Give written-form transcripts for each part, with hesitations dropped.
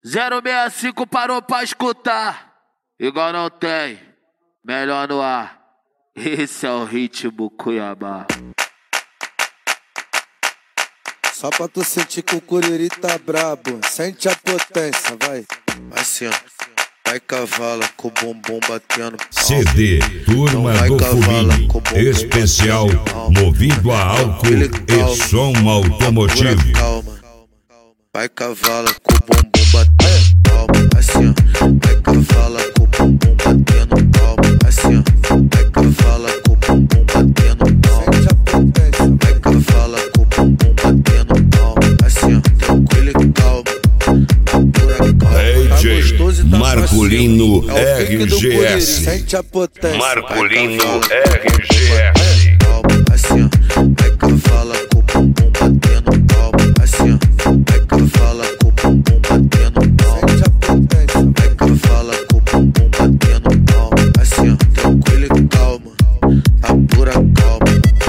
065 parou pra escutar. Igual não tem, melhor no ar. Esse é o ritmo Cuiabá. Só pra tu sentir que o Curiri tá brabo. Sente a potência, vai. Assim, ó. Vai cavala com o bumbum batendo. CD Turma do Furinho, especial movido a álcool e som automotivo. Calma. Vai cavala com o bumbum batendo palma. Assim, ó. Vai cavala com o bumbum batendo palma. Assim, ó. Vai cavala com o bumbum batendo palma. Vai cavala com o bumbum batendo palma. Assim, ó. Tranquilo e calma. DJ Marcolino RGS. Sente a potência. Marcolino RGS. Assim, ó. Vai cavala com o bumbum batendo palma. Assim, ó. Vai cavala com o bumbum batendo palma. Sente a potência. Vai cavala com o bumbum batendo palma. Assim, ó. Tranquilo e calma. A pura calma.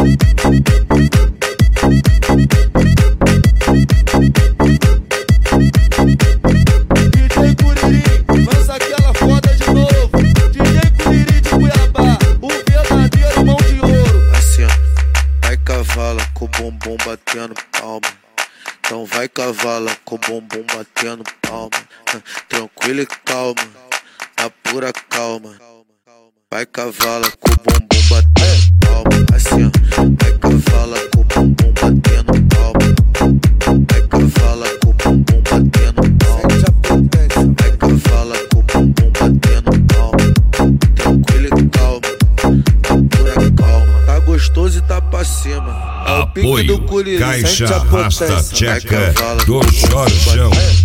DJ Curiri, lança aquela foda de novo. DJ Curiri de Cuiabá, o verdadeiro mão de ouro. Assim, ó. Vai cavala com o bumbum batendo palma. Então vai cavala com o bumbum batendo palma. Tranquilo e calma, na pura calma. Vai cavala com o bumbum batendo palma. Assim, ó. Vai cavala com o bumbum batendo palma. Vai cavala com o bumbum batendo palma. Sente a potência. Vai cavala com o bumbum batendo palma. Tranquilo e calma, na pura calma. Tá gostoso e tá pra cima. É o pique do Apoio Curiri. Caixa sente a Rasta potência. Tcheca do Jorjão.